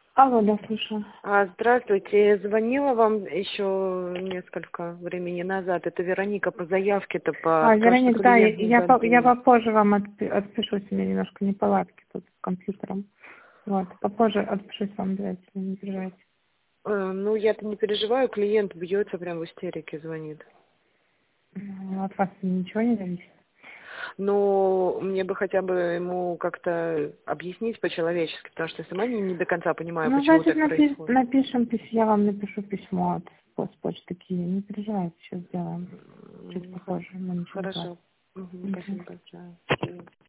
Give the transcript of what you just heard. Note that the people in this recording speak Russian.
Алло, да, слушаю. Здравствуйте. Звонила вам еще несколько времени назад. Это Вероника по заявке-то по то, что Вероника, да, клиент не я готов. попозже вам отпишусь, у меня немножко неполадки тут с компьютером. Вот, попозже отпишусь вам, давайте, не переживайте. Ну, я-то не переживаю, клиент бьется прям в истерике, звонит. От вас ничего не зависит? Но мне бы хотя бы ему как-то объяснить по-человечески, потому что я сама не до конца понимаю, Ну, почему значит, так происходит. напишем письмо, я вам напишу письмо с почты Киева. Не переживайте, сейчас сделаем. Чуть попозже, но ничего не Хорошо. страшного. Спасибо большое.